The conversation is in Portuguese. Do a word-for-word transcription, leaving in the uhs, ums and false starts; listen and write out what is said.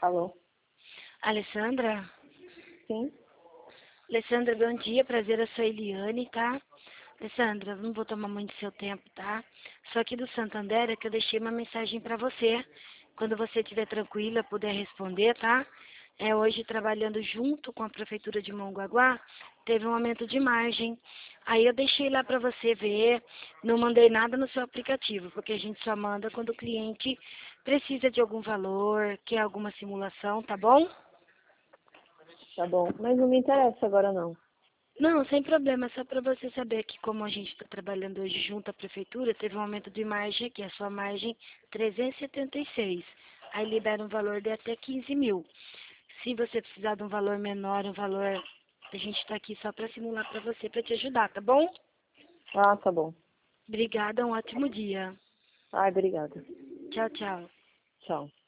Alô? Alessandra? Sim? Alessandra, bom dia, prazer, eu sou a Eliane, tá? Alessandra, não vou tomar muito seu tempo, tá? Só aqui do Santander é que eu deixei uma mensagem pra você. Quando você estiver tranquila, puder responder, tá? É, hoje, trabalhando junto com a Prefeitura de Mongaguá, teve um aumento de margem. Aí eu deixei lá pra você ver, não mandei nada no seu aplicativo, porque a gente só manda quando o cliente precisa de algum valor, quer alguma simulação, tá bom? Tá bom. Mas não me interessa agora, não. Não, sem problema, só para você saber que como a gente está trabalhando hoje junto à prefeitura, teve um aumento de margem aqui, a sua margem trezentos e setenta e seis. Aí libera um valor de até quinze mil. Se você precisar de um valor menor, um valor, a gente está aqui só para simular para você, para te ajudar, tá bom? Ah, tá bom. Obrigada, um ótimo dia. Ai, obrigada. Tchau, tchau. Tchau.